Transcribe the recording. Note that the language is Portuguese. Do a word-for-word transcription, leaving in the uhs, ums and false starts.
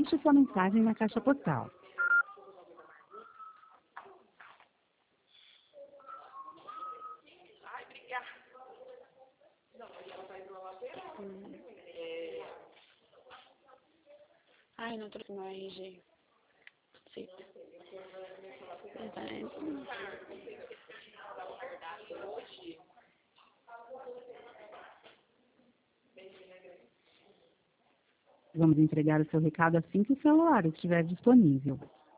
deixe sua mensagem na caixa postal. Hum. Ai, não trouxe meu R G. Sim. Vamos entregar o seu recado assim que o celular estiver disponível.